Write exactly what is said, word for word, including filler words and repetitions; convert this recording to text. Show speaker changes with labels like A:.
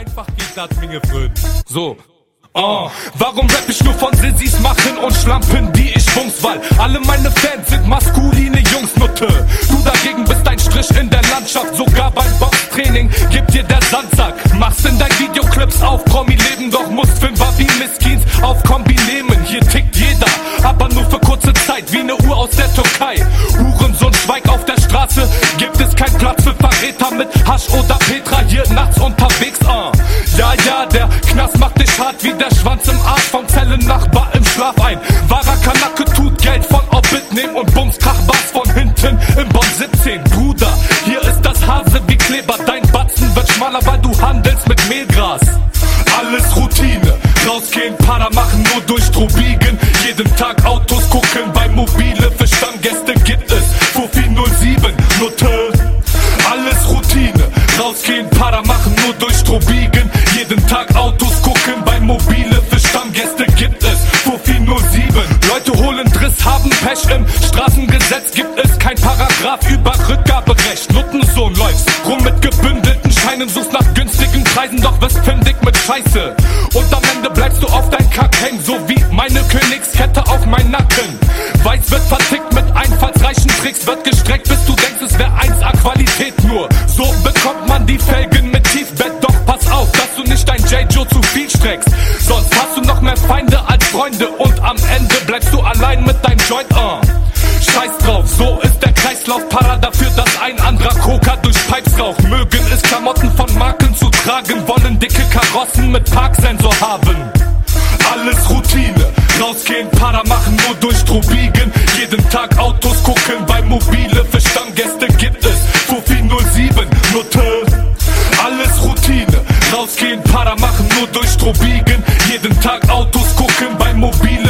A: einfach geht das, meine Freunde. So. Oh. Warum rapp ich nur von Sissis machen und Schlampen, die ich wumms, weil alle meine Fans sind maskuline Jungs, Nutte. Du dagegen bist ein Strich in der Landschaft, sogar beim Boxtraining gibt dir der Sandsack. Machst in deinen Videoclips auf Promi-Leben, doch musst Fünfer wie Miskins auf Kombi nehmen. Hier tickt jeder, aber nur für kurze Zeit, wie ne Uhr aus der Türkei. Hurensohn, schweig auf der Straße, gibt es keinen Platz für Verräter mit Hasch oder Petra hier nachts unterwegs, uh. Ja, ja, der Knast macht dich hart wie der Schwanz im Arsch vom Zellennachbar im Schlaf ein. Wahrer Kanake tut Geld von Orbit nehmen und bums Krachbass von hinten im Bonn siebzehn. Bruder, hier ist das Hase wie Kleber, dein Batzen wird schmaler, weil du handelst mit Mehlgras. Alles Routine, rausgehen, Para machen, nur durchstrobigen. Jeden Tag Autos gucken, bei Mobile für Stammgäste gibt es Fuffi null sieben, Nutte. Alles Routine, rausgehen, Para machen, nur durchstrobigen. Jeden Tag Autos gucken, bei Mobile für Stammgäste gibt es Fuffi null sieben. Leute holen Driss, haben Pech, im Straßengesetz gibt es kein Paragraph über Rückgaberecht. Nuttensohn, läufst rum mit gebündelten Scheinen, suchst nach günstigen Preisen, doch wirst fündig mit Scheiße. Und am Ende bleibst du auf dein Kack hängen, so wie meine Königskette auf mein Nacken. Weiß wird vertickt mit einfallsreichen Tricks, wird gestreckt, bis du denkst, es wär eins A Qualität nur. So bekommt man die Felgen mit Tiefbett, doch pass auf, dass du nicht dein J-Joe zu viel streckst. Sonst hast du noch mehr Feinde als Freunde und am Ende bleibst du allein mit deinem Joint, uh. Scheiß drauf, so ist der Kreislauf, Para dafür, dass ein anderer Coca durch Pipes raucht. Mögen es Klamotten von Marken zu tragen, wollen dicke Karossen mit Parksensor haben. Alles Routine, rausgehen, Para machen, nur durchstrobigen. Jeden Tag Autos gucken, bei Mobile für Stammgäste gibt es Fuffi null sieben, Nutte. Alles Routine, rausgehen, Para machen, nur durchstrobigen. Jeden Tag Autos gucken, bei Mobile